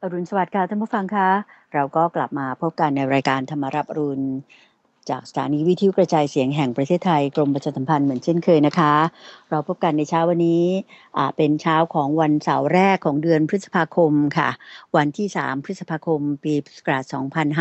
อรุณสวัสดิ์ค่ะท่านผู้ฟังคะเราก็กลับมาพบกันในรายการธรรมารับอรุณจากสถานีวิทยุกระจายเสียงแห่งประเทศไทยกรมประชาสัมพันธ์เหมือนเช่นเคยนะคะเราพบกันในเช้าวันนี้เป็นเช้าของวันเสาร์แรกของเดือนพฤษภาคมค่ะวันที่3พฤษภาคมปีพุทธศักราช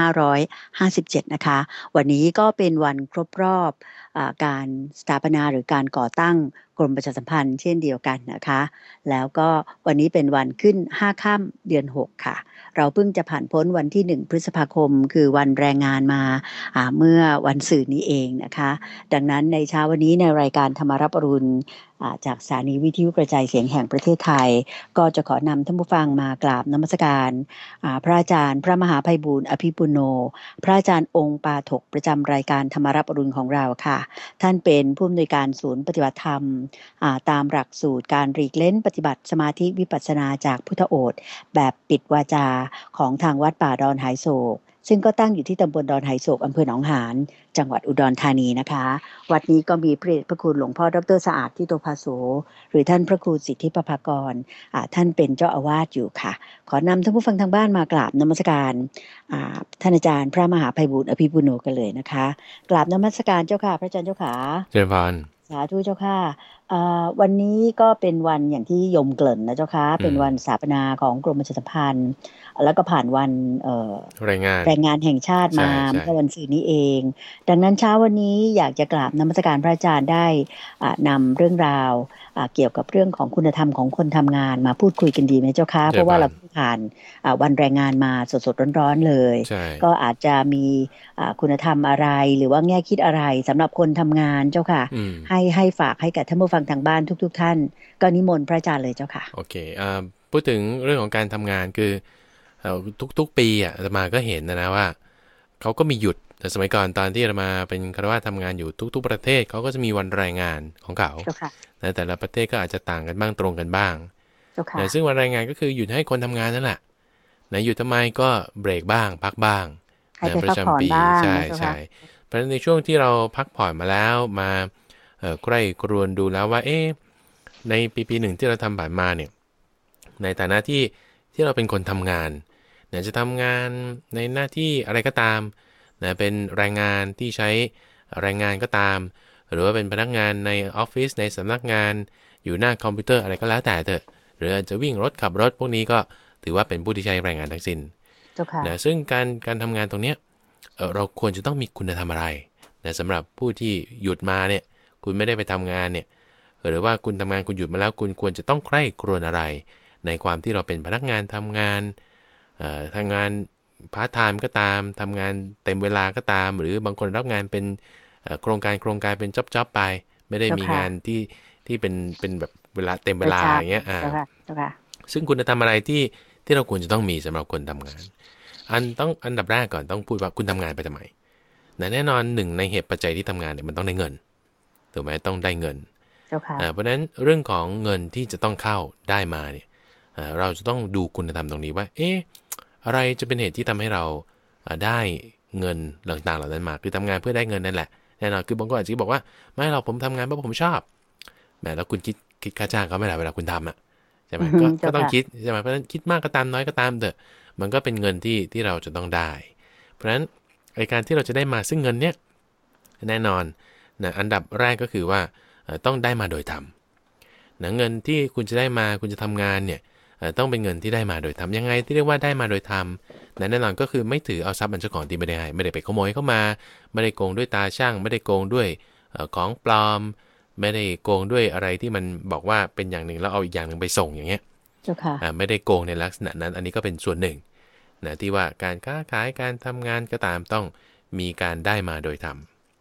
2557นะคะวันนี้ก็เป็นวันครบรอบการสถาปนาหรือการก่อตั้งกรมประชาสัมพันธ์เช่นเดียวกันนะคะแล้วก็วันนี้เป็นวันขึ้น5ค่ำเดือน6ค่ะเราเพิ่งจะผ่านพ้นวันที่1พฤษภาคมคือวันแรงงานมาเมื่อวันศุกร์นี้เองนะคะดังนั้นในเช้าวันนี้ในรายการธรรมารับอรุณจากสถานีวิทยุกระจายเสียงแห่งประเทศไทยก็จะขอนำท่านผู้ฟังมากราบนมัสการพระอาจารย์พระมหาไพบูลย์อภิปุโนพระอาจารย์องค์ปาฐกประจำรายการธรรมารับอรุณของเราค่ะท่านเป็นผู้อำนวยการศูนย์ปฏิบัติธรรมตามหลักสูตรการหลีกเล้นปฏิบัติสมาธิวิปัสสนาจากพุทธโอษฐ์แบบปิดวาจาของทางวัดป่าดอนหายโศกซึ่งก็ตั้งอยู่ที่ตำบลดอนหายโศกอำเภอหนองหานจังหวัดอุดรธานีนะคะวัดนี้ก็มีพระเดชพระคุณหลวงพ่อดร.สะอาดทิโตภาโสหรือท่านพระครูสิทธิประภากรท่านเป็นเจ้าอาวาสอยู่ค่ะขอนำท่านผู้ฟังทางบ้านมากราบนมัสการท่านอาจารย์พระมหาไพบูลย์อภิปุโนกันเลยนะคะกราบนมัสการเจ้าค่ะพระอาจารย์เจ้าค่ะเจริญพรสาธุเจ้าค่ะวันนี้ก็เป็นวันอย่างที่โยมเกริ่นนะเจ้าค่ะเป็นวันสถาปนาของกรมประชาสัมพันธ์แล้วก็ผ่านวันแรงงานแห่งชาติมาเมื่อวันศุกร์นี้เองดังนั้นเช้าวันนี้อยากจะกราบนมัสการพระอาจารย์ได้นำเรื่องราวเกี่ยวกับเรื่องของคุณธรรมของคนทำงานมาพูดคุยกันดีไหมเจ้าค่ะเพราะว่าเราผ่านวันแรงงานมาสดๆร้อนๆเลยก็อาจจะมีคุณธรรมอะไรหรือว่าแง่คิดอะไรสำหรับคนทำงานเจ้าค่ะให้ฝากให้กับท่านผู้ฟังทางบ้านทุกๆท่านก็นิมนต์พระอาจารย์เลยเจ้าค่ะโอเคพูดถึงเรื่องของการทำงานคือทุกปีอาตมาก็เห็นนะว่าเขาก็มีหยุดแต่สมัยก่อนตอนที่อาตมาเป็นฆราวาสทำงานอยู่ทุกๆประเทศเขาก็จะมีวันแรงงานของเขาแต่ละประเทศก็อาจจะต่างกันบ้างตรงกันบ้างซึ่งวันแรงงานก็คือหยุดให้คนทำงานนั่นแหละหยุดทำไมก็เบรกบ้างพักบ้างประจำปีใช่เพราะฉะนั้นในช่วงที่เราพักผ่อนมาแล้วมาใกล้ครวญดูแล้วว่าในปีหนึ่งที่เราทำผ่านมาเนี่ยในฐานะที่เราเป็นคนทำงานเนี่ยจะทำงานในหน้าที่อะไรก็ตามนะเป็นแรงงานที่ใช้แรงงานก็ตามหรือว่าเป็นพนักงานในออฟฟิศในสำนักงานอยู่หน้าคอมพิวเตอร์อะไรก็แล้วแต่เถอะหรือจะวิ่งรถขับรถพวกนี้ก็ถือว่าเป็นผู้ที่ใช้แรงงานทั้งสิ้นนะซึ่งการทำงานตรงเนี้ยเราควรจะต้องมีคุณธรรมอะไรนะสำหรับผู้ที่หยุดมาเนี่ยคุณไม่ได้ไปทำงานเนี่ยหรือว่าคุณทำงานคุณหยุดมาแล้วคุณควรจะต้องใคร่ครวญอะไรในความที่เราเป็นพนักงานทำงานพาร์ทไทม์ก็ตามทำงานเต็มเวลาก็ตามหรือบางคนรับงานเป็นโครงการเป็นจ็อบไปไม่ได้มีงานที่เป็นแบบเวลาเต็มเวลาอย่างเงี้ยซึ่งคุณธรรมอะไรที่เราควรจะต้องมีสำหรับคนทำงานอันดับแรกก่อนต้องพูดว่าคุณทำงานไปทำไมแน่นอนหนึ่งในเหตุปัจจัยที่ทำงานเนี่ยมันต้องได้เงินถูกไหมต้องได้เงินเพราะฉะนั้นเรื่องของเงินที่จะต้องเข้าได้มาเนี่ยเราจะต้องดูคุณธรรมตรงนี้ว่าอะไรจะเป็นเหตุที่ทำให้เราได้เงินต่างๆเหล่านั้นมาคือทำงานเพื่อได้เงินนั่นแหละแน่นอนคือบางคนอาจจะบอกว่าไม่เราผมทำงานเพราะผมชอบแม้แล้วคุณคิดค่าจ้างเขาไม่ได้เวลาคุณทำใช่ไหมก็ต้องคิดใช่ไหมเพราะฉะนั้นคิดมากก็ตามน้อยก็ตามเถอะมันก็เป็นเงินที่เราจะต้องได้เพราะฉะนั้นในการที่เราจะได้มาซึ่งเงินเนี้ยแน่นอนนะอันดับแรกก็คือว่าต้องได้มาโดยธรรมนะเงินที่คุณจะได้มาคุณจะทำงานเนี่ยต้องเป็นเงินที่ได้มาโดยธรรมยังไงที่เรียกว่าได้มาโดยธรรมแน่นอนก็คือไม่ถือเอาทรัพย์อันเจ้าของที่ไม่ได้ให้ไม่ได้ไปขโมยเข้ามาไม่ได้โกงด้วยตาช่างไม่ได้โกงด้วยของปลอมไม่ได้โกงด้วยอะไรที่มันบอกว่าเป็นอย่างหนึ่งแล้วเอาอีกอย่างหนึ่งไปส่งอย่างเงี้ยไม่ได้โกงในลักษณะนั้นอันนี้ก็เป็นส่วนหนึ่งนะที่ว่าการค้าขายการทำงานก็ตามต้องมีการได้มาโดยธรรม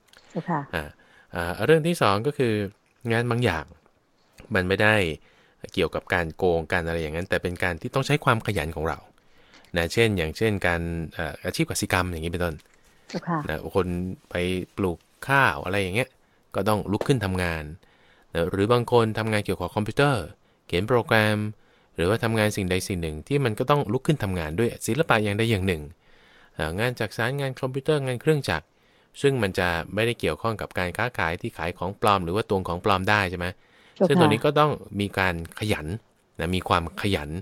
เรื่องที่สองก็คืองานบางอย่างมันไม่ได้เกี่ยวกับการโกงการอะไรอย่างนั้นแต่เป็นการที่ต้องใช้ความขยันของเรานะอย่างเช่นการอาชีพกสิกรรมอย่างนี้เป็นต้นนะคนไปปลูกข้าวอะไรอย่างเงี้ยก็ต้องลุกขึ้นทำงานนะหรือบางคนทำงานเกี่ยวกับคอมพิวเตอร์เขียนโปรแกรมหรือว่าทำงานสิ่งใดสิ่งหนึ่งที่มันก็ต้องลุกขึ้นทำงานด้วยศิลปะอย่างใดอย่างหนึ่งงานจักสานงานคอมพิวเตอร์งานเครื่องจักรซึ่งมันจะไม่ได้เกี่ยวข้องกับการค้าขายที่ขายของปลอมหรือว่าตวงของปลอมได้ใช่ไหมซึ่งตัวนี้ก็ต้องมีการขยันนะมีความขยัน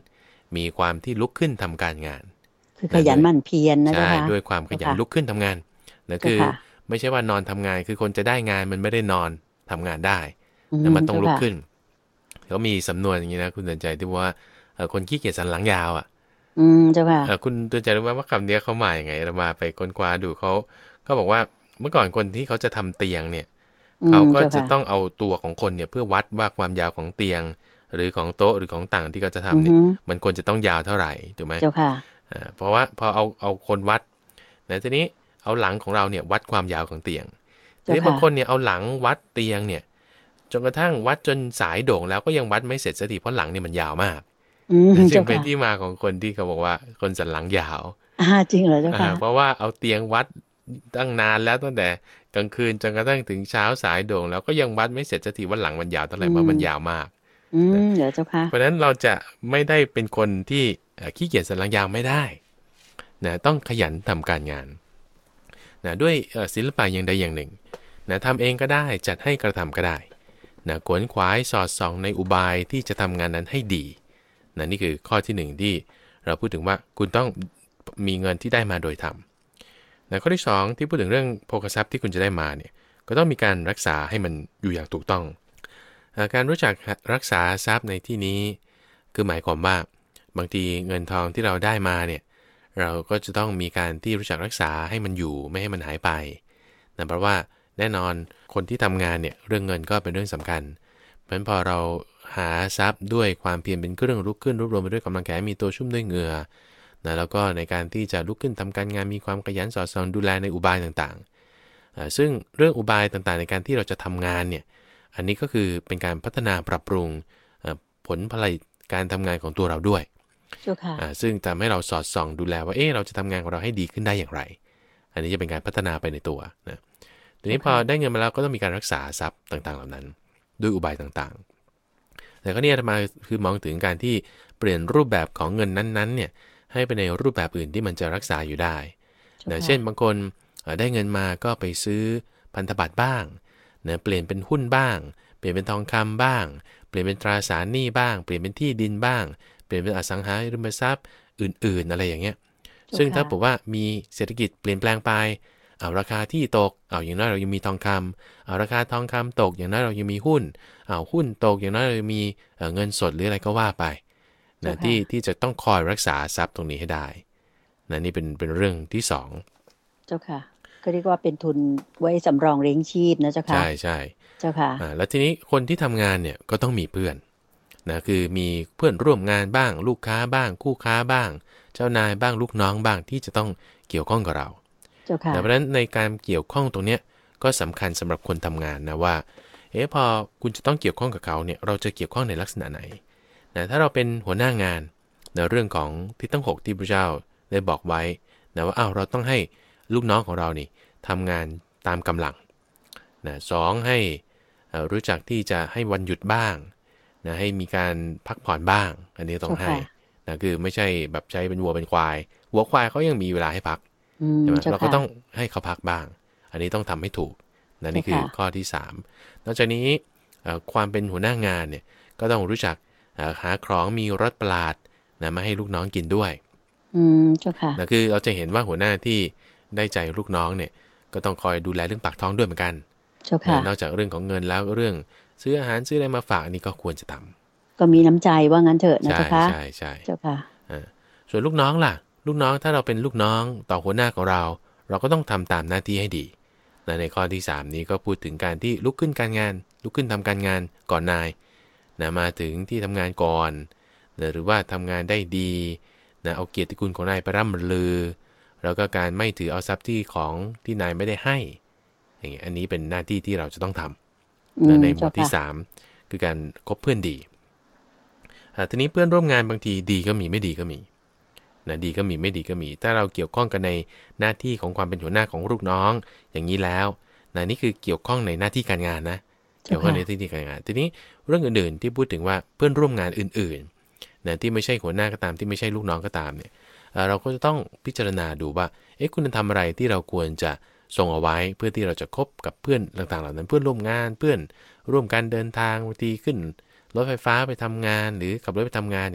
มีความที่ลุกขึ้นทำการงานคือขยันหมั่นเพียรนะเจ้าใช่ค่ะด้วยความขยันลุกขึ้นทำงานนะคือไม่ใช่ว่านอนทำงานคือคนจะได้งานมันไม่ได้นอนทำงานได้แต่มันต้องลุกขึ้นเขามีสำนวนอย่างนี้นะคุณเตือนใจที่ว่าคนขี้เกียจสันหลังยาวอ่ะเจ้าค่ะคุณเตือนใจรู้ไหมว่าคำนี้เขาหมายยังไงเรามาไปค้นคว้าดูเขาบอกว่าเมื่อก่อนคนที่เขาจะทำเตียงเนี่ยเขาก็จะต้องเอาตัวของคนเนี่ยเพื่อวัดว่าความยาวของเตียงหรือของโต๊ะหรือของต่างที่เขาจะทำเนี่ยมันควรจะต้องยาวเท่าไหร่ถูกไหมเจ้าค่ะเพราะว่าพอเอาคนวัดนะทีนี้เอาหลังของเราเนี่ยวัดความยาวของเตียงทีนี้บางคนเนี่ยเอาหลังวัดเตียงเนี่ยจนกระทั่งวัดจนสายโด่งแล้วก็ยังวัดไม่เสร็จสักทีเพราะหลังเนี่ยมันยาวมากจึงเป็นที่มาของคนที่เขาบอกว่าคนสันหลังยาวจริงเหรอเจ้าค่ะเพราะว่าเอาเตียงวัดตั้งนานแล้วตั้งแต่กลางคืนจนกระทั่งถึงเช้าสายโด่งแล้วก็ยังวัดไม่เสร็จสักทีว่าหลังมันยาวเท่าไหร่เพราะมันยาวมากเดี๋ยวเจ้าค่ะเพราะฉะนั้นเราจะไม่ได้เป็นคนที่ขี้เกียจสันหลังยาวไม่ได้นะต้องขยันทำการงานนะด้วยศิลปะอย่างใดอย่างหนึ่งนะทำเองก็ได้จัดให้กระทำก็ได้นะขวนขวายสอดส่องในอุบายที่จะทำงานนั้นให้ดีนะนี่คือข้อที่หนึ่งที่เราพูดถึงว่าคุณต้องมีเงินที่ได้มาโดยธรรมนะข้อที่สองที่พูดถึงเรื่องโภคทรัพย์ที่คุณจะได้มาเนี่ยก็ต้องมีการรักษาให้มันอยู่อย่างถูกต้องการรู้จักรักษาทรัพย์ในที่นี้คือหมายความว่าบางทีเงินทองที่เราได้มาเนี่ยเราก็จะต้องมีการที่รู้จักรักษาให้มันอยู่ไม่ให้มันหายไปนะเพราะว่าแน่นอนคนที่ทำงานเนี่ยเรื่องเงินก็เป็นเรื่องสำคัญเพราะฉะนั้นพอเราหาทรัพย์ด้วยความเพียรเป็นเครื่องลุกขึ้นรวบรวมไปด้วยกำลังแขนมีตัวชุ่มด้วยเหงื่อนะแล้วก็ในการที่จะลุกขึ้นทำการงานมีความขยันสอดส่องดูแลในอุบายต่างๆซึ่งเรื่องอุบายต่างๆในการที่เราจะทำงานเนี่ยอันนี้ก็คือเป็นการพัฒนาปรับปรุงผลผลิตการทำงานของตัวเราด้วยซึ่งทำให้เราสอดส่องดูแลว่าเราจะทำงานของเราให้ดีขึ้นได้อย่างไรอันนี้จะเป็นการพัฒนาไปในตัวนะทีนี้พอได้เงินมาแล้วก็ต้องมีการรักษาทรัพย์ต่างๆเหล่านั้นด้วยอุบายต่างๆแต่ก็เนี่ยมาคือมองถึงการที่เปลี่ยนรูปแบบของเงินนั้นๆเนี่ยให้ไปในรูปแบบอื่นที่มันจะรักษาอยู่ได้นะเช่นบางคนได้เงินมาก็ไปซื้อพันธบัตรบ้างนะเปลี่ยนเป็นหุ้นบ้างเปลี่ยนเป็นทองคำบ้างเปลี่ยนเป็นตราสารหนี้บ้างเปลี่ยนเป็นที่ดินบ้างเปลี่ยนเป็นอสังหาริมทรัพย์อื่นๆอะไรอย่างเงี้ยซึ่งถ้าบอกว่ามีเศรษฐกิจเปลี่ยนแปลงไปราคาที่ตกอย่างน้อยเรายังมีทองคำราคาทองคำตกอย่างน้อยเรายังมีหุ้นหุ้นตกอย่างน้อยเรายังมีเงินสดหรืออะไรก็ว่าไปนะที่จะต้องคอยรักษาทรัพย์ตรงนี้ให้ได้นะนี่เป็นเรื่องที่สองเจ้าค่ะก็เรียกว่าเป็นทุนไว้สำรองเลี้ยงชีพนะเจ้าค่ะใช่เจ้าค่ะแล้วทีนี้คนที่ทำงานเนี่ยก็ต้องมีเพื่อนนะคือมีเพื่อนร่วมงานบ้างลูกค้าบ้างคู่ค้าบ้างเจ้านายบ้างลูกน้องบ้างที่จะต้องเกี่ยวข้องกับเราเพราะฉะนั้นในการเกี่ยวข้องตรงนี้ก็สำคัญสำหรับคนทำงานนะว่าพอคุณจะต้องเกี่ยวข้องกับเขาเนี่ยเราจะเกี่ยวข้องในลักษณะไหนนะถ้าเราเป็นหัวหน้างานในเรื่องของทิศทั้ง6ที่พระเจ้าได้บอกไว้นะว่าเราต้องให้ลูกน้องของเรานี่ทำงานตามกำลังนะ2ให้รู้จักที่จะให้วันหยุดบ้างนะให้มีการพักผ่อนบ้างอันนี้ต้องให้นะคือไม่ใช่แบบใช้เป็นวัวเป็นควายวัวควายเขายังมีเวลาให้พักใช่ไหมเราก็ต้องให้เขาพักบ้างอันนี้ต้องทำให้ถูกนะนี่คือข้อที่3นอกจากนี้ความเป็นหัวหน้างานเนี่ยก็ต้องรู้จักหาของมีรสประหลาดนะมาให้ลูกน้องกินด้วยเจ้าค่ะนะคือเราจะเห็นว่าหัวหน้าที่ได้ใจลูกน้องเนี่ยก็ต้องคอยดูแลเรื่องปากท้องด้วยเหมือนกันเจ้าค่ะนอกจากเรื่องของเงินแล้วเรื่องซื้ออาหารซื้ออะไรมาฝากอันนี้ก็ควรจะทำก็มีน้ำใจว่างั้นเถอะนะเจ้าค่ะใช่เจ้าค่ะส่วนลูกน้องล่ะลูกน้องถ้าเราเป็นลูกน้องต่อหัวหน้าของเราเราก็ต้องทำตามหน้าที่ให้ดีในข้อที่3นี้ก็พูดถึงการที่ลุกขึ้นการงานลุกขึ้นทำการงานก่อนนายนะมาถึงที่ทำงานก่อนนะหรือว่าทำงานได้ดีนะเอาเกียรติคุณของนายไปร่ำลือแล้วก็การไม่ถือเอาทรัพย์ที่ของที่นายไม่ได้ให้อย่างเงี้ยอันนี้เป็นหน้าที่ที่เราจะต้องทำนะในหมวดที่3คือการคบเพื่อนดีทีนี้เพื่อนร่วมงานบางทีดีก็มีไม่ดีก็มีนะดีก็มีไม่ดีก็มีถ้าเราเกี่ยวข้องกันในหน้าที่ของความเป็นหัวหน้าของลูกน้องอย่างนี้แล้วนะนี่คือเกี่ยวข้องในหน้าที่การงานนะเกี่ยวข้องในหน้าที่การงานทีนี้เรื่องอื่นๆที่พูดถึงว่าเพื่อนร่วมงานอื่นๆนะที่ไม่ใช่หัวหน้าก็ตามที่ไม่ใช่ลูกน้องก็ตามเนี่ยเราก็จะต้องพิจารณาดูว่าคุณทำอะไรที่เราควรจะส่งเอาไว้เพื่อที่เราจะคบกับเพื่อนต่างๆเหล่านั้นเพื่อนร่วมงานเพื่อนร่วมกันเดินทางบางทีขึ้นรถไฟฟ้าไปทำงานหรือขับรถไปทำงานอย่างเงี้ย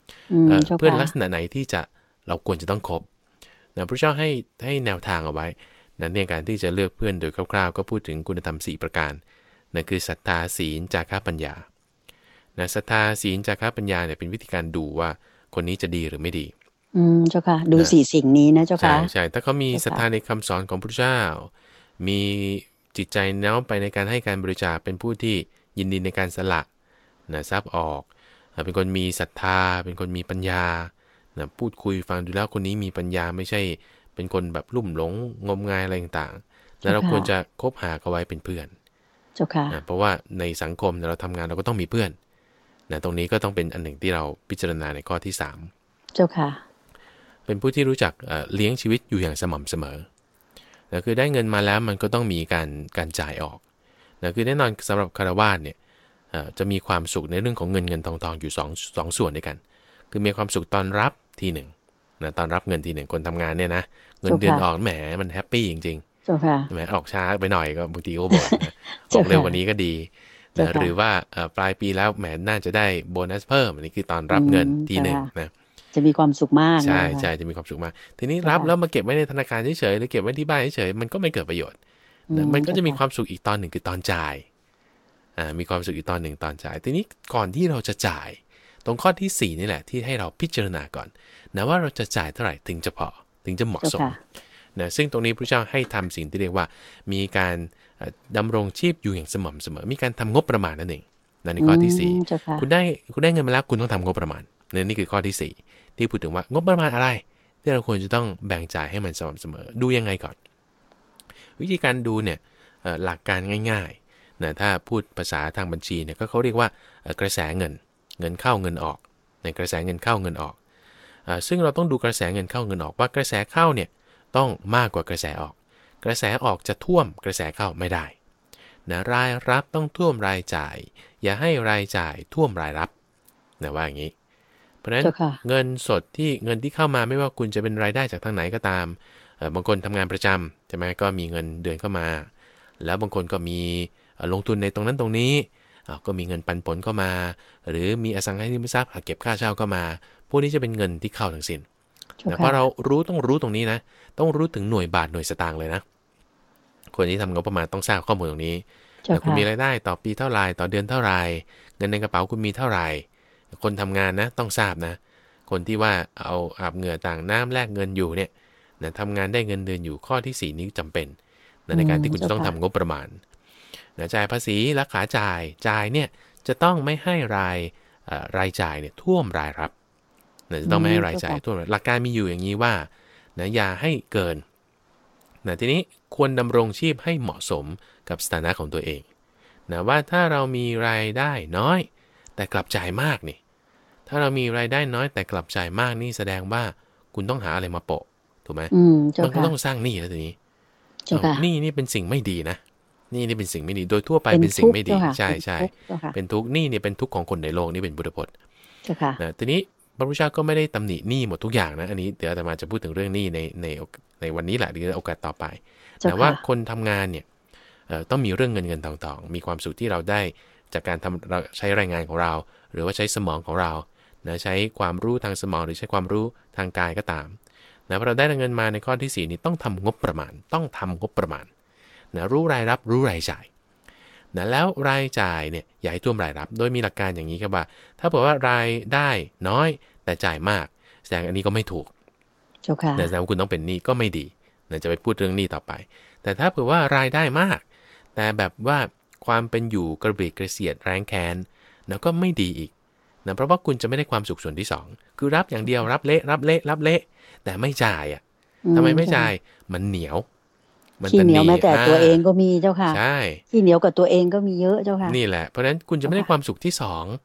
เจ้าเพื่อนค่ะลักษณะไหนที่เราควรจะต้องคบนะพระเจ้าให้แนวทางเอาไว้นะในการที่จะเลือกเพื่อนโดยคร่าวๆก็พูดถึงคุณธรรม4ประการนะคือศรัทธาศีลจาคะปัญญานะศรัทธาศีลจาคะปัญญาเนี่ยเป็นวิธีการดูว่าคนนี้จะดีหรือไม่ดีเจ้าค่ะดูนะ 4สิ่งนี้นะเจ้าใช่ค่ะใช่ถ้าเขามีศรัทธาในคำสอนของพระเจ้ามีจิตใจน้อมไปในการให้การบริจาคเป็นผู้ที่ยินดีในการสละนะทรัพย์ออกเป็นคนมีศรัทธาเป็นคนมีปัญญานะพูดคุยฟังดูแล้วคนนี้มีปัญญาไม่ใช่เป็นคนแบบลุ่มหลงงมงายอะไรต่างๆแล้วเราควรจะคบหาเขาไว้เป็นเพื่อนเจ้าค่ะนะเพราะว่าในสังคมเราทำงานเราก็ต้องมีเพื่อนนะตรงนี้ก็ต้องเป็นอันหนึ่งที่เราพิจารณาในข้อที่3 เจ้าค่ะเป็นผู้ที่รู้จักเลี้ยงชีวิตอยู่อย่างสม่ำเสมอนะคือได้เงินมาแล้วมันก็ต้องมีการจ่ายออกนะคือแน่นอนสำหรับคฤหัสถ์เนี่ยจะมีความสุขในเรื่องของเงินทองอยู่สองส่วนด้วยกันคือมีความสุขตอนรับทีหนึ่งนะตอนรับเงินทีหนึ่งคนทำงานเนี่ยนะเงินเดือนออกแหมมันแฮปปี้จริงเจ้าค่ะๆแหมออกช้าไปหน่อยก็บางทีก็บ่นนะออกเร็วกว่านี้ก็ดีนะหรือว่าปลายปีแล้วแหมน่าจะได้โบนัสเพิ่มอันนี้คือตอนรับเงินทีหนึ่งนะจะมีความสุขมากใช่ใช่จะมีความสุขมากทีนี้รับแล้วมาเก็บไว้ในธนาคารเฉยๆหรือเก็บไว้ที่บ้านเฉยๆมันก็ไม่เกิดประโยชน์นะมันก็จะมีความสุขอีกตอนหนึ่งคือตอนจ่ายมีความสุขอีกตอนหนึ่งตอนจ่ายทีนี้ก่อนที่เราจะจ่ายตรงข้อที่4นี่แหละที่ให้เราพิจารณาก่อนนะว่าเราจะจ่ายเท่าไหร่ถึงจะพอถึงจะเหมาะสมนะซึ่งตรงนี้พระเจ้าให้ทำสิ่งที่เรียกว่ามีการดำรงชีพอยู่อย่างสม่ำเสมอมีการทำงบประมาณนั่นเองนะในข้อที่4คุณได้เงินมาแล้วคุณต้องทำงบประมาณนี่คือข้อที่4ที่พูดถึงว่างบประมาณอะไรที่เราควรจะต้องแบ่งจ่ายให้มันสม่ำเสมอดูยังไงก่อนวิธีการดูเนี่ยหลักการง่ายๆนะถ้าพูดภาษาทางบัญชีเนี่ยก็เขาเรียกว่ากระแสเงินเข้าเงินออกในกระแสเงินเข้าเงินออกซึ่งเราต้องดูกระแสเงินเข้าเงินออกว่ากระแสเข้าเนี่ยต้องมากกว่ากระแสออกกระแสออกจะท่วมกระแสเข้าไม่ได้นะรายรับต้องท่วมรายจ่ายอย่าให้รายจ่ายท่วมรายรับนะว่าอย่างนี้เพราะฉะนั้นเงินสดที่เงินที่เข้ามาไม่ว่าคุณจะเป็นรายได้จากทางไหนก็ตามบางคนทำงานประจำใช่ไหมก็มีเงินเดือนเข้ามาแล้วบางคนก็มีลงทุนในตรงนั้นตรงนี้ก็มีเงินปันผลเข้ามาหรือมีอสังหาริมทรัพย์เก็บค่าเช่าเข้ามาพวกนี้จะเป็นเงินที่เข้าทั้งสิ้นแต่พอเราต้องรู้ตรงนี้นะต้องรู้ถึงหน่วยบาทหน่วยสตางค์เลยนะคนที่ทำงบประมาณต้องทราบข้อมูลตรงนี้คุณมีรายได้ต่อปีเท่าไรต่อเดือนเท่าไรเงินในกระเป๋าคุณมีเท่าไหร่คนทำงานนะต้องทราบนะคนที่ว่าเอาอาบเหงื่อต่างน้ำแลกเงินอยู่เนี่ยนะทำงานได้เงินเดือนอยู่ข้อที่4นี้จำเป็นในการที่คุณจะต้องทำงบประมาณนะจ่ายภาษีและขาจ่ายเนี่ยจะต้องไม่ให้รายจ่ายเนี่ยท่วมรายรับนะจะต้องไม่ให้รายจ่ายท่วมหลักการมีอยู่อย่างนี้ว่านะอย่าให้เกินนะทีนี้ควรดำรงชีพให้เหมาะสมกับสถานะของตัวเองนะว่าถ้าเรามีรายได้น้อยแต่กลับจ่ายมากนี่ถ้าเรามีรายได้น้อยแต่กลับจ่ายมากนี่แสดงว่าคุณต้องหาอะไรมาโปะถูกไหมมันก็ต้องสร้างหนี้แล้วทีนี้นี่เป็นสิ่งไม่ดีนะนี่เป็นสิ่งไม่ดีโดยทั่วไปเป็นสิ่งไม่ดีใช่ใช่เป็นทุกข์นี่เนี่ยเป็นทุกข์ของคนในโลกนี่เป็นพุทธพจน์นะทีนี้พระพุทธเจ้าก็ไม่ได้ตำหนิหนี้หมดทุกอย่างนะอันนี้เดี๋ยวอาตมาจะพูดถึงเรื่องหนี้ในวันนี้แหละหรือโอกาสต่อไปแต่ว่าคนทำงานเนี่ยต้องมีเรื่องเงินทองมีความสุขที่เราได้จากการใช้แรงงานของเราหรือว่าใช้สมองของเรานะใช้ความรู้ทางสมองหรือใช้ความรู้ทางกายก็ตามนะพอเราได้เงินมาในข้อที่4นี้ต้องทำงบประมาณนะรู้รายรับรู้รายจ่ายนะแล้วรายจ่ายเนี่ยอย่าให้ท่วมรายรับโดยมีหลักการอย่างนี้ครับว่าถ้าบอกว่ารายได้น้อยแต่จ่ายมากแสดงอันนี้ก็ไม่ถูกแสดงว่าคุณต้องเป็นหนี้ก็ไม่ดีนะจะไปพูดเรื่องหนี้ต่อไปแต่ถ้าเผื่อว่ารายได้มากแต่แบบว่าความเป็นอยู่กระบิดกระเสียดแรงแค้นนะก็ไม่ดีอีกนะเพราะว่าคุณจะไม่ได้ความสุขส่วนที่2คือรับอย่างเดียวรับเละแต่ไม่จ่ายอ่ะทำไมไม่จ่ายมันเหนียวขี้เหนียวแม้แต่ตัวเองก็มีเจ้าค่ะใช่ขี้เหนียวกับตัวเองก็มีเยอะเจ้าค่ะนี่แหละเพราะฉะนั้นคุณจะไม่ได้ความสุขที่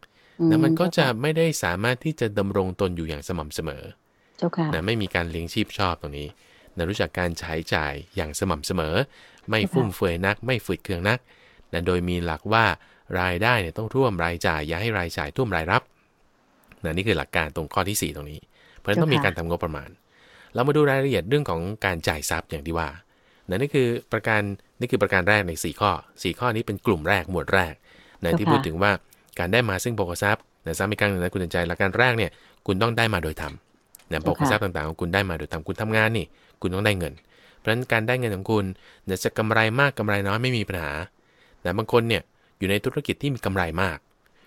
2นะมันก็จะไม่ได้สามารถที่จะดำรงตนอยู่อย่างสม่ำเสมอเจ้าค่ะนะไม่มีการเลี้ยงชีพชอบตรงนี้นะรู้จักการใช้จ่ายอย่างสม่ำเสมอไม่ฟุ่มเฟือยนักไม่ฝืดเคืองนักนะโดยมีหลักว่ารายได้เนี่ยต้องท่วมรายจ่ายอย่าให้รายจ่ายท่วมรายรับนะนี่คือหลักการตรงข้อที่4ตรงนี้เพราะฉะนั้นต้องมีการทำงบประมาณเรามาดูรายละเอียดเรื่องของการจ่ายทรัพย์อย่างที่ว่านี่คือประการแรกใน4ข้อนี้เป็นกลุ่มแรกหมวดแรกนะที่พูดถึงว่าการได้มาซึ่งโภคทรัพย์นะซ้ำอีกครั้งนึงนะคุณใจหลักการแรกเนี่ยคุณต้องได้มาโดยธรรมนะโภคทรัพย์ต่างๆของคุณได้มาโดยธรรมคุณทำงานนี่คุณต้องได้เงินเพราะฉะนั้นการได้เงินของคุณจะกำไรมากกำไรน้อยไม่มีปัญหาแต่บางคนเนี่ยอยู่ในธุรกิจที่มีกำไรมาก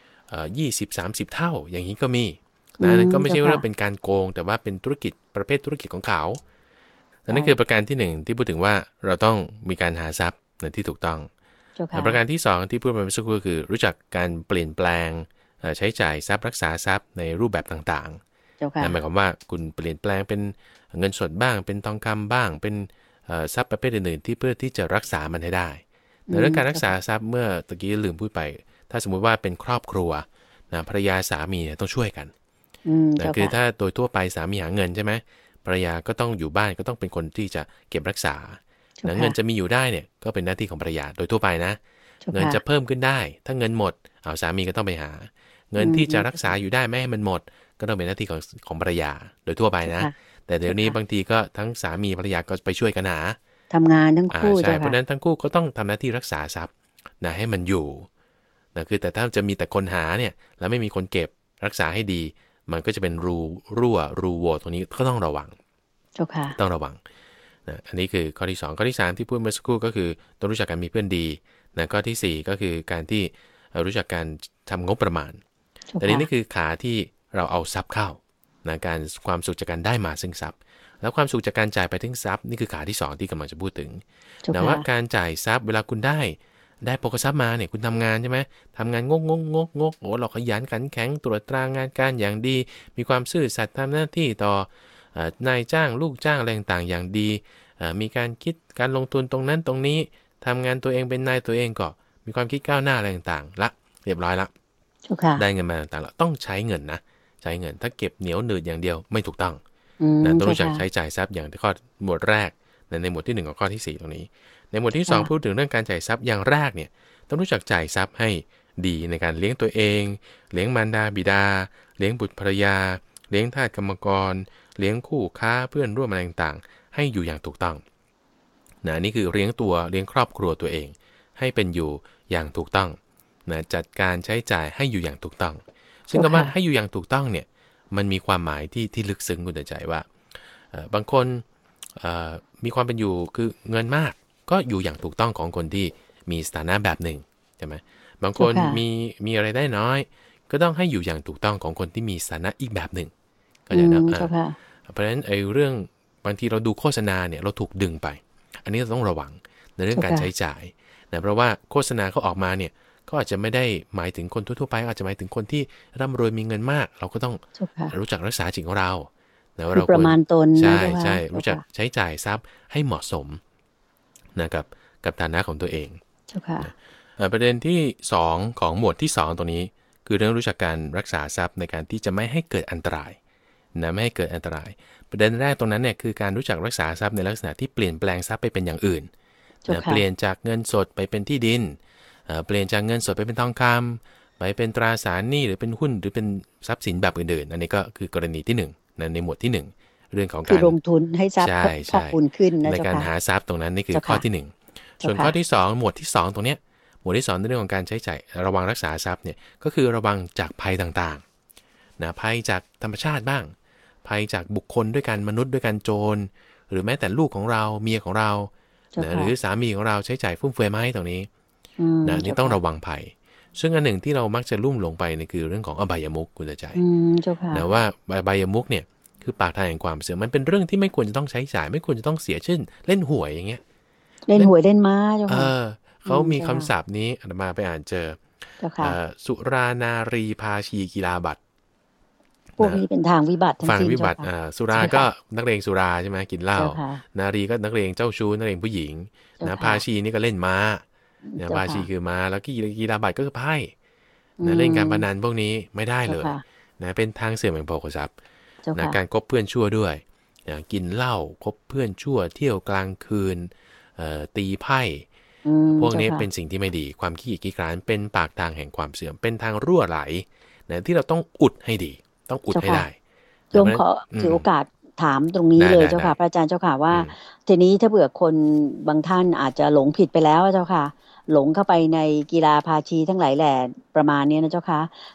20-30 เท่าอย่างนี้ก็มีนะนั่นก็ไม่ใช่ว่าเป็นการโกงแต่ว่าเป็นธุรกิจประเภทธุรกิจของเขานั่นคือประการที่1ที่พูดถึงว่าเราต้องมีการหาทรัพย์ที่ถูกต้องประการที่2ที่พูดไปเมื่อสักครู่คือรู้จักการเปลี่ยนแปลงใช้จ่ายทรัพย์รักษาทรัพย์ในรูปแบบต่างๆนั่นหมายความว่าคุณเปลี่ยนแปลงเป็นเงินสดบ้างเป็นทองคำบ้างเป็นทรัพย์ประเภทอื่นๆที่เพื่อที่จะรักษามันให้ได้ในเรื่องการรักษาทรัพย์เมื่อตะกี้ลืมพูดไปถ้าสมมุติว่าเป็นครอบครัวนะภรรยาสามีเนี่ยต้องช่วยกันนะคือถ้าโดยทั่วไปสามีหาเงินใช่ไหมภรรยาก็ต้องอยู่บ้านก็ต้องเป็นคนที่จะเก็บรักษาเงินจะมีอยู่ได้เนี่ยก็เป็นหน้าที่ของภรรยาโดยทั่วไปนะเงินจะเพิ่มขึ้นได้ถ้าเงินหมดเอาสามีก็ต้องไปหาเงินที่จะรักษาอยู่ได้ไม่ให้มันหมดก็ต้องเป็นหน้าที่ของภรรยาโดยทั่วไปนะแต่เดี๋ยวนี้บางทีก็ทั้งสามีภรรยาก็ไปช่วยกันหาทำงานทั้งคู่ใช่เพราะนั้นทั้งคู่ก็ต้องทำหน้าที่รักษาทรัพย์นะให้มันอยู่นะคือแต่ถ้าจะมีแต่คนหาเนี่ยแล้วไม่มีคนเก็บรักษาให้ดีมันก็จะเป็นรูรั่วรูโหว่ตรงนี้ก็ต้องระวังต้องระวังนะอันนี้คือข้อที่2ข้อที่3ที่พูดเมื่อสักครู่ก็คือต้องรู้จักการมีเพื่อนดีนะข้อที่4ก็คือการที่รู้จักการทำงบประมาณแต่นี่คือขาที่เราเอาทรัพย์เข้านะการความสุขจากการได้มาซึ่งทรัพย์แล้วความสุขจากการจ่ายไปถึงทรัพย์นี่คือขาที่2ที่กำลังจะพูดถึงนะว่าการจ่ายทรัพย์เวลาคุณได้โภคทรัพย์มาเนี่ยคุณทำงานใช่ไหมทำงานงกโอ้เราขยันขันแข็งตรวจตรางานการอย่างดีมีความซื่อสัตย์ทำหน้าที่ต่อนายจ้างลูกจ้างอะไรต่างๆอย่างดีมีการคิดการลงทุนตรงนั้นตรงนี้ทำงานตัวเองเป็นนายตัวเองก็มีความคิดก้าวหน้าอะไรต่างๆละเรียบร้อยละได้เงินมาต่างๆแล้วต้องใช้เงินนะใช้เงินถ้าเก็บเหนียวหนืดอย่างเดียวไม่ถูกต้องนะต้องรู้จักใช้จ่ายทรัพย์อย่างที่ข้อหมวดแรกในหมวดที่1กับข้อที่4ตรงนี้ในหมวดที่2พูดถึงเรื่องการจ่ายทรัพย์อย่างแรกเนี่ยต้องรู้จักจ่ายทรัพย์ให้ดีในการเลี้ยงตัวเองเลี้ยงมารดาบิดาเลี้ยงบุตรภรรยาเลี้ยงทาสกรรมกรเลี้ยงคู่ค้าเพื่อนร่วมอะไรต่างๆให้อยู่อย่างถูกต้องนะนี่คือเลี้ยงครอบครัวตัวเองให้เป็นอยู่อย่างถูกต้องนะจัดการใช้จ่ายให้อยู่อย่างถูกต้องซึ่งคำว่าให้อยู่อย่างถูกต้องเนี่ยมันมีความหมายที่ลึกซึ้งคุณใจว่าบางคนมีความเป็นอยู่คือเงินมากก็อยู่อย่างถูกต้องของคนที่มีสถานะแบบหนึ่งใช่ไหมบางคนมีอะไรได้น้อยก็ต้องให้อยู่อย่างถูกต้องของคนที่มีสถานะอีกแบบหนึ่งก็จะนะเพราะฉะนั้นไอ้เรื่องบางทีเราดูโฆษณาเนี่ยเราถูกดึงไปอันนี้เราต้องระวังในเรื่องการใช้จ่ายนะเพราะว่าโฆษณาเขาออกมาเนี่ยก็อาจจะไม่ได้หมายถึงคนทั่วๆไปอาจจะหมายถึงคนที่ร่ำรวยมีเงินมากเราก็ต้องรู้จักรักษาจิตของเรานะว่าเราประมาณตนใช่รู้จักใช้จ่ายทรัพย์ให้เหมาะสมนะกับฐานะของตัวเองประเด็นที่2ของหมวดที่2ตรงนี้คือเรื่องรู้จักการรักษาทรัพย์ในการที่จะไม่ให้เกิดอันตรายนะไม่ให้เกิดอันตรายประเด็นแรกตรงนั้นเนี่ยคือการรู้จักรักษาทรัพย์ในลักษณะที่เปลี่ยนแปลงทรัพย์ไปเป็นอย่างอื่นนะเปลี่ยนจากเงินสดไปเป็นที่ดินเปลี่ยนจากเงินสดไปเป็นทองคำไปเป็นตราสารหนี้หรือเป็นหุ้นหรือเป็นทรัพย์สินแบบอื่นๆอันนี้ก็คือกรณีที่1ในหมวดที่1เรื่องของการลงทุนให้ทรัพย์พอกพูนขึ้นนะในการหาทรัพย์ตรงนั้นนี่คือข้อที่1ส่วนข้อที่2หมวดที่2ตรงเนี้ยหมวดที่2ในเรื่องของการใช้จ่ายระวังรักษาทรัพย์เนี่ยก็คือระวังจากภัยต่างๆนะภัยจากธรรมชาติบ้างภัยจากบุคคลด้วยกันมนุษย์ด้วยกันโจรหรือแม้แต่ลูกของเราเมียของเรานะหรือสามีของเราใช้จ่ายฟุ่มเฟือยไหมตรงนี้นะนี่ต้องระวังภัยซึ่งอันหนึ่งที่เรามักจะลุ่มหลงไปนี่คือเรื่องของอบายมุขคุณใจนะว่าอบายมุขเนี่ยคือปากทางแห่งความเสื่อมมันเป็นเรื่องที่ไม่ควรจะต้องใช้จ่ายไม่ควรจะต้องเสียเช่นเล่นหวยอย่างเงี้ยเล่นหวยเล่นม้าเจ้าค่ะเขามีคำศัพท์นี้อาตมาไปอ่านเจอสุรานารีภาชีกีฬาบัตรพวกนี้เป็นทางวิบัติทั้งสิ้นวิบัติสุราก็นักเลงสุราใช่ไหมกินเหล้านารีก็นักเลงเจ้าชู้นักเลงผู้หญิงนะภาชีนี่ก็เล่นม้าเนี่ยภาชีคือม้าแล้วกีฬาบัตรก็คือไพ่นะเล่นการพนันพวกนี้ไม่ได้เลยนะเป็นทางเสื่อมแห่งโภคทรัพย์นะการคบเพื่อนชั่วด้วยกินเหล้าคบเพื่อนชั่วเที่ยวกลางคืนตีไพ่พวกนี้เป็นสิ่งที่ไม่ดีความขี้ขี้คร้านเป็นปากทางแห่งความเสื่อมเป็นทางรั่วไหลนะที่เราต้องอุดให้ดีต้องอุดให้ได้โยมขอถือโอกาสถามตรงนี้เลยเจ้าค่ะพระอาจารย์เจ้าค่ะว่าทีนี้ถ้าเผื่อคนบางท่านอาจจะหลงผิดไปแล้วเจ้าค่ะหลงเข้าไปในกีฬาภาชีทั้งหลายแหล่ประมาณนี้นะเจ้าค่ะ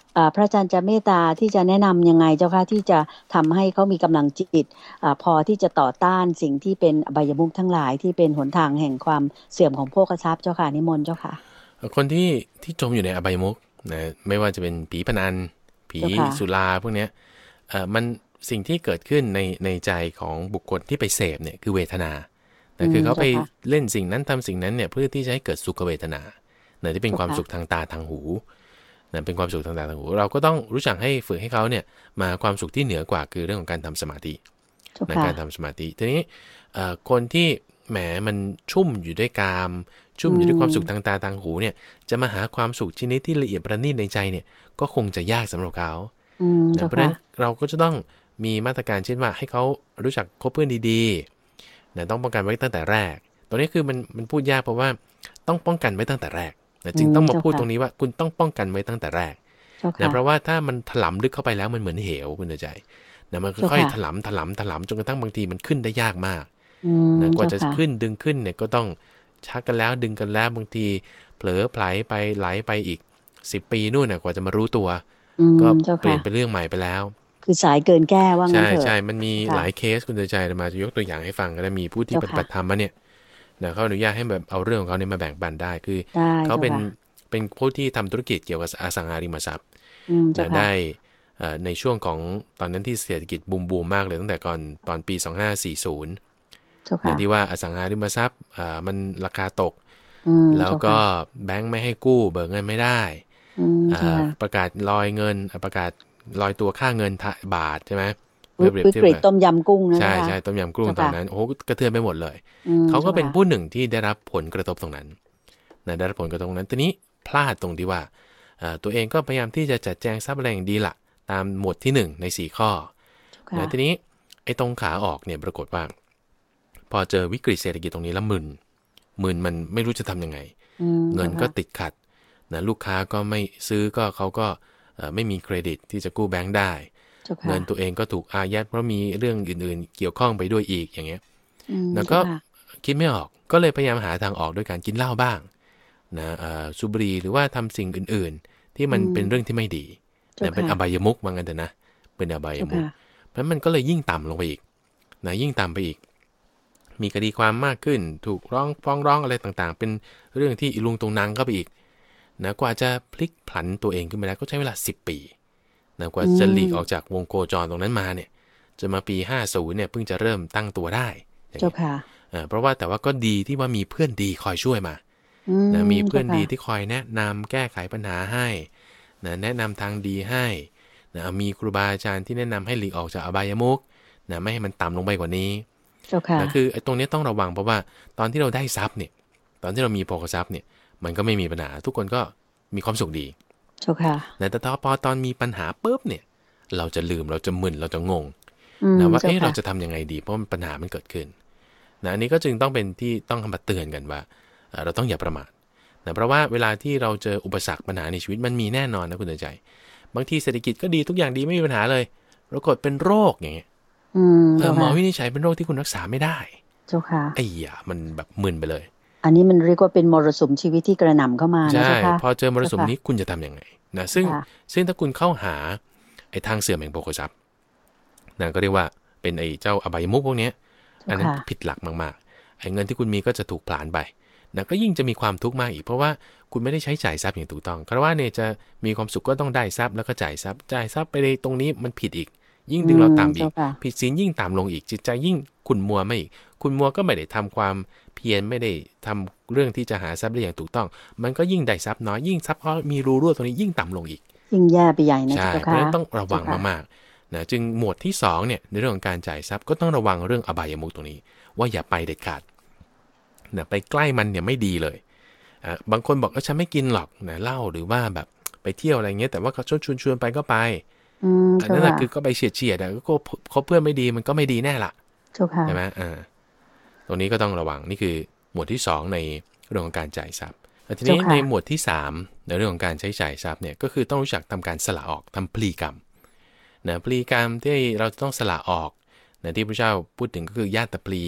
พระอาจารย์จะเมตตาที่จะแนะนำยังไงเจ้าค่ะที่จะทำให้เขามีกำลังจิตพอที่จะต่อต้านสิ่งที่เป็นอบายมุขทั้งหลายที่เป็นหนทางแห่งความเสื่อมของโภคทรัพย์เจ้าค่ะนิมนต์เจ้าค่ะคนที่จมอยู่ในอบายมุขนะไม่ว่าจะเป็นผีพนันผีเจ้าค่ะสุราพวกเนี้ยมันสิ่งที่เกิดขึ้นในใจของบุคคลที่ไปเสพเนี่ยคือเวทนาแต่คือเขาไปเจ้าค่ะเล่นสิ่งนั้นทำสิ่งนั้นเนี่ยเพื่อที่จะให้เกิดสุขเวทนาเนี่ยที่เป็นเจ้าค่ะความสุขทางตาทางหูนะเป็นความสุขทางตาทางหูเราก็ต้องรู้จักให้ฝึกให้เขาเนี่ยมาความสุขที่เหนือกว่าคือเรื่องของการทำสมาธิในการทำสมาธิทีนี้คนที่แหมมันชุ่มอยู่ด้วยกามชุ่มอยู่ด้วยความสุขทางตาทางหูเนี่ยจะมาหาความสุขชนิดที่ละเอียดประณีตในใจเนี่ยก็คงจะยากสำหรับเขาเพราะฉะนั้นเราก็จะต้องมีมาตรการเช่นว่าให้เขารู้จักคบเพื่อนดีๆนะต้องป้องกันไว้ตั้งแต่แรกตัวนี้คือมันพูดยากเพราะว่าต้องป้องกันไว้ตั้งแต่แรกนะจึงต้องมาพูดตรงนี้ว่าคุณต้องป้องกันไว้ตั้งแต่แรกนะเพราะว่าถ้ามันถลำลึกเข้าไปแล้วมันเหมือนเหวคุณใจนะมันค่อยๆถลำจนกระทั่งบางทีมันขึ้นได้ยากมากนะกว่าจะขึ้นดึงขึ้นเนี่ยก็ต้องชักกันแล้วดึงกันแล้วบางทีเผลอไผลไปไหลไปอีก10 ปีนู่นนะกว่าจะมารู้ตัวก็เปลี่ยนเป็นเรื่องใหม่ไปแล้วคือสายเกินแก้ว่างั้นเถอะใช่มันมีหลายเคสคุณใจมาจะยกตัวอย่างให้ฟังก็ได้มีผู้ที่ปฏิบัติธรรมมาเนี่ยนะเขาอนุญาตให้แบบเอาเรื่องของเขาเนี่ยมาแบ่งปันได้คือเขาเป็นผู้ที่ทำธุรกิจเกี่ยวกับอสังหาริมทรัพย์ได้ในช่วงของตอนนั้นที่เศรษฐกิจบูมมากเลยตั้งแต่ก่อนตอนปี2540อย่างที่ว่าอสังหาริมทรัพย์มันราคาตกแล้วก็แบงค์ไม่ให้กู้เบิกเงินไม่ได้ประกาศลอยเงินประกาศลอยตัวค่าเงินบาทใช่ไหมวิกฤตต้มยำกุ้งนะใช่ต้มยำกุ้งตอนนั้นโอ้โหกระเทือนไปหมดเลยเขาก็เป็นผู้หนึ่งที่ได้รับผลกระทบตรงนั้นได้รับผลกระทบตรงนั้นทีนี้พลาดตรงที่ว่าตัวเองก็พยายามที่จะจัดแจงทรัพย์อะไรอย่างดีละตามหมวดที่1ใน4ข้อทีนี้ไอ้ตรงขาออกเนี่ยปรากฏว่าพอเจอวิกฤตเศรษฐกิจตรงนี้แล้วมึนมันไม่รู้จะทำยังไงเงินก็ติดขัดนะลูกค้าก็ไม่ซื้อก็เขาก็ไม่มีเครดิตที่จะกู้แบงค์ได้เงินตัวเองก็ถูกอายัดเพราะมีเรื่องอื่นๆเกี่ยวข้องไปด้วยอีกอย่างเงี้ยแล้วก็คิดไม่ออกก็เลยพยายามหาทางออกด้วยการกินเหล้าบ้างนะสูบบุหรี่หรือว่าทำสิ่งอื่นๆที่มันเป็นเรื่องที่ไม่ดีนะเป็นอบายมุขว่างั้นเถอะนะเป็นอบายมุขเพราะมันก็เลยยิ่งต่ำลงไปอีกนะยิ่งต่ำไปอีกมีคดีความมากขึ้นถูกฟ้องร้องอะไรต่างๆเป็นเรื่องที่อีลุงตุงนางก็ไปอีกนะกว่าจะพลิกผันตัวเองขึ้นมาได้ก็ใช้เวลา10 ปีนะกว่าจะหลีกออกจากวงโคจรตรงนั้นมาเนี่ยจะมาปี50เนี่ยเพิ่งจะเริ่มตั้งตัวได้เจ้าค่ะเพราะว่าแต่ว่าก็ดีที่ว่ามีเพื่อนดีคอยช่วยมานะมีเพื่อนดีที่คอยแนะนำแก้ไขปัญหาให้นะแนะนำทางดีให้นะมีครูบาอาจารย์ที่แนะนำให้หลีกออกจากอบายมุขนะไม่ให้มันต่ำลงไปกว่านี้นะคือไอ้ตรงนี้ต้องระวังเพราะว่าตอนที่เราได้ทรัพย์เนี่ยตอนที่เรามีโภคทรัพย์เนี่ยมันก็ไม่มีปัญหาทุกคนก็มีความสุขดีแต่พอตอนมีปัญหาปุ๊บเนี่ยเราจะลืมเราจะมึนเราจะงงนะว่าเราจะทำยังไงดีเพราะปัญหามันเกิดขึ้นนะอันนี้ก็จึงต้องเป็นที่ต้องมาเตือนกันว่าเราต้องอย่าประมาทนะเพราะว่าเวลาที่เราเจออุปสรรคปัญหาในชีวิตมันมีแน่นอนนะคุณใจบางทีเศรษฐกิจก็ดีทุกอย่างดีไม่มีปัญหาเลยปรากฏเป็นโรคอย่างเงี้ยหมอวินิจฉัยเป็นโรคที่คุณรักษาไม่ได้เจ้าค่ะมันแบบมึนไปเลยอันนี้มันเรียกว่าเป็นมรสุมชีวิตที่กระหน่ำเข้ามานะเจ้าค่ะพอเจอมรสุมนี้คุณจะทำยังไงนะซึ่งถ้าคุณเข้าหาไอ้ทางเสื่อมแห่งโภคทรัพย์นะก็เรียกว่าเป็นไอ้เจ้าอบายมุขพวกนี้อันนั้นผิดหลักมากๆไอ้เงินที่คุณมีก็จะถูกผลาญไปนะก็ยิ่งจะมีความทุกข์มากอีกเพราะว่าคุณไม่ได้ใช้จ่ายทรัพย์อย่างถูกต้องคารวะเนี่ยจะมีความสุขก็ต้องได้ทรัพย์แล้วก็จ่ายทรัพย์ไปในตรงนี้มันผิดอีกยิ่งดึงเราต่ำอีกผิดศีลยิ่งต่ำลงอีกจิตใจยิ่งขุ่นมัวไม่อีกคุณมัวก็ไม่ได้ทำความเพียรไม่ได้ทำเรื่องที่จะหาทรัพย์ได้อย่างถูกต้องมันก็ยิ่งได้ทรัพย์น้อยยิ่งทรัพย์มีรูรั่วตรงนี้ยิ่งต่ำลงอีกยิ่งแย่ไปใหญ่นะใช่เพราะฉะนั้นต้องระวังมากๆนะจึงหมวดที่2เนี่ยในเรื่องของการจ่ายทรัพย์ก็ต้องระวังเรื่องอบายมุขตรงนี้ว่าอย่าไปเด็ดขาดนะไปใกล้มันเนี่ยไม่ดีเลยบางคนบอกฉันไม่กินหรอกนะเหล้าหรือว่าแบบไปเที่ยวอะไรเงี้ยแต่ว่าเขาชวนไปก็ไปอันนั้นคือก็ไปเฉียดก็คบเพื่อนไม่ดีมันก็ไม่ดีแน่ละใช่ไหมตรงนี้ก็ต้องระวังนี่คือหมวดที่2ในเรื่องของการจ่ายทรัพย์ทีนี้ในหมวดที่3ในเรื่องของการใช้จ่ายทรัพย์เนี่ยก็คือต้องรู้จักทำการสละออกทำพลีกรรมนะพลีกรรมที่เราต้องสละออกนะที่พระเจ้าพูดถึงก็คือญาติพลี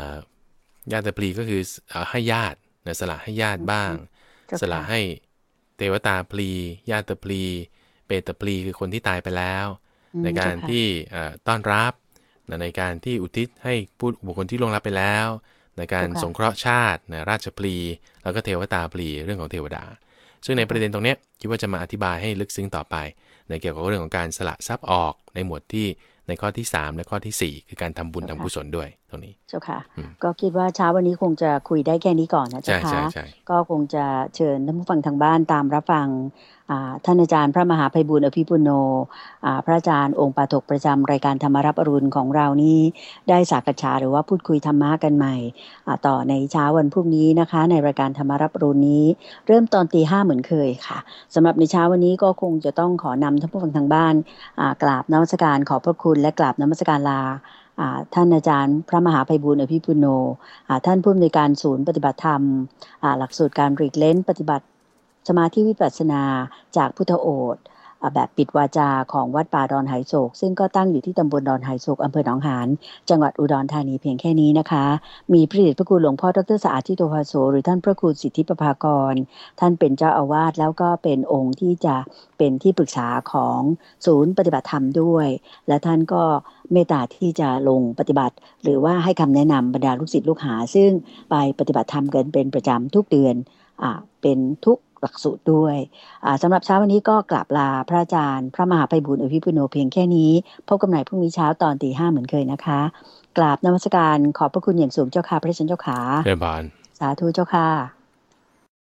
ญาติพลีก็คือให้ญาตินะสละให้ญาติบ้างสละให้เทวตาพลีญาติพลีเปตพลีคือคนที่ตายไปแล้วในกาเจ้าค่ะรที่ต้อนรับในการที่อุทิศให้ผู้บุคคลที่ล่วงลับไปแล้วในการเจ้าค่ะสงเคราะห์ชาติราชพลีแล้วก็เทวตาพลีเรื่องของเทวดาซึ่งในเจ้าค่ะประเด็นตรงเนี้ยคิดว่าจะมาอธิบายให้ลึกซึ้งต่อไปในเกี่ยวกับเรื่องของการสละทรัพย์ออกในหมวดที่ในข้อที่3และข้อที่4คือการทำบุญเจ้าค่ะทำกุศลด้วยตรงนี้เจ้าค่ะอืมก็คิดว่าเช้าวันนี้คงจะคุยได้แค่นี้ก่อนนะเจ้าใช่ใช่ค่ะใช่ก็คงจะเชิญท่านผู้ฟังทางบ้านตามรับฟังท่านอาจารย์พระมหาไพบูลย์อภิปุโนพระอาจารย์องค์ปาฐกประจำรายการธรรมรับอรุณของเรานี้ได้สักษาหรือว่าพูดคุยธรรมะกันใหม่ต่อในเช้าวันพรุ่งนี้นะคะในรายการธรรมรับอรุณนี้เริ่มตอนตีห้าเหมือนเคยค่ะสำหรับในเช้าวันนี้ก็คงจะต้องขอนำท่านผู้ฟังทางบ้านกราบนมัสการขอบพระคุณและกราบนมัสการลาท่านอาจารย์พระมหาไพบูลย์อภิปุโนท่านผู้อำนวยการศูนย์ปฏิบัติธรรมหลักสูตรการหลีกเล้นปฏิบัติสมาธิวิปัสสนาจากพุทธโอษฐ์แบบปิดวาจาของวัดป่าดอนไหโศกซึ่งก็ตั้งอยู่ที่ตำบลดอนไหโศกอำเภอหนองหานจังหวัดอุดรธานีเพียงแค่นี้นะคะมีพระเดชพระคุณหลวงพ่อดร.สะอาดทิโตภาโสหรือท่านพระครูสิทธิประภากรท่านเป็นเจ้าอาวาสแล้วก็เป็นองค์ที่จะเป็นที่ปรึกษาของศูนย์ปฏิบัติธรรมด้วยและท่านก็เมตตาที่จะลงปฏิบัติหรือว่าให้คำแนะนำบรรดาลูกศิษย์ลูกหาซึ่งไปปฏิบัติธรรมกันเป็นประจำทุกเดือนเป็นทุกหลักสูตรด้วยสำหรับเช้าวันนี้ก็กราบลาพระอาจารย์พระมหาไพบูลย์อภิปุโนเพียงแค่นี้พบกันใหม่พรุ่งนี้เช้าตอนตีห้าเหมือนเคยนะคะกราบนมัสการขอบพระคุณอย่างสูงเจ้าค่ะพระอาจารย์เจ้าขาเรียนบานสาธุเจ้าค่ะ